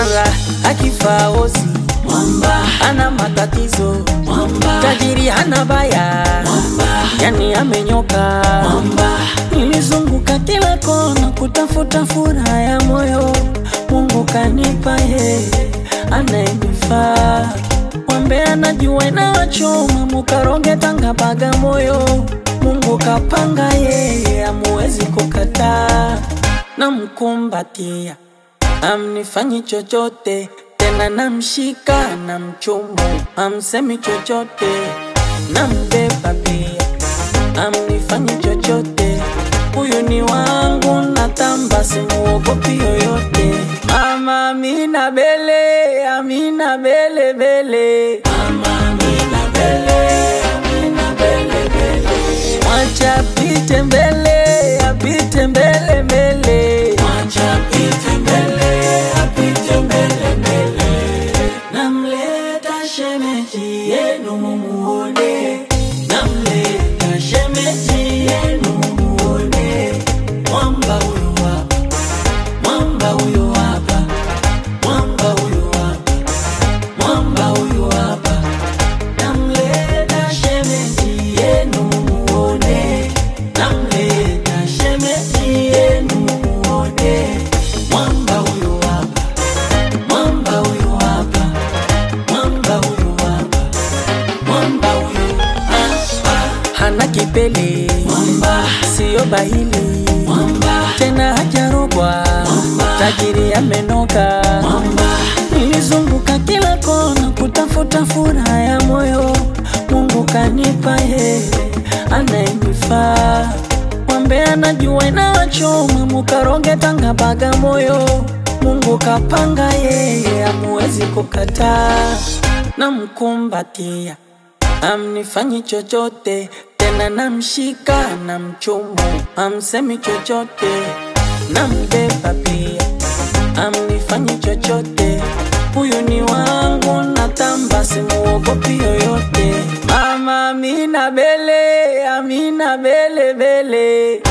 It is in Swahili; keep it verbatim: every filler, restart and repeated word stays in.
mara akifa ozi mwamba, ana matatizo mwamba, tajiri hana baya mwamba, yani amenyoka mwamba. Nilizunguka kila kona kutafuta furaha ya moyo, Mungu kanipa yeye anayenifaa. Mwambe anajua inawachoma, mukaronge Tanga Bagamoyo, Mungu kapanga yeye hamuwezi kukataa. Namkumbatia amnifanyi chochote, tena namshika na mchumu amsemi chochote. Nambeba pia amnifanyi chochote, huyu ni wangu natamba simuogopi yoyote. Mama Amina Bele, Amina Bele Bele, Mama Amina Bele, Amina Bele Bele. Mwacha apite mbele, apite mbele mbele, mwacha apite mbele, apite mbele mbele. Namleta shemeji yenu mumuone, namleta shemeji yenu mumuone. Mwamba huyu hapa, mwamba huyu hapa, mwamba huyu hapa, mwamba huyu hapa. Namleta shemeji yenu mumuone, namleta shemeji yenu mumuone. Mwamba huyu hapa, mwamba huyu hapa, mwamba huyu hapa, mwamba huyu hapa. Hana kipele mwamba, sio bahili mwamba, tena hajarogwa mwamba, tajiri amenoka mwamba. Nilizunguka kila kona kutafuta furaha ya moyo, Mungu kanipa yeye anayenifaa. Mwambe anajua inawachoma, mukaronge Tanga Bagamoyo, Mungu kapanga yeye hamuwezi kukataa. Namkumbatia amnifanyi chochote, tena namshika na mchumu amsemi chochote. Nambeba pia amnifanyi chochote, huyu ni wangu natamba simuogopi yoyote. Mama Amina Bele, Amina Bele Bele,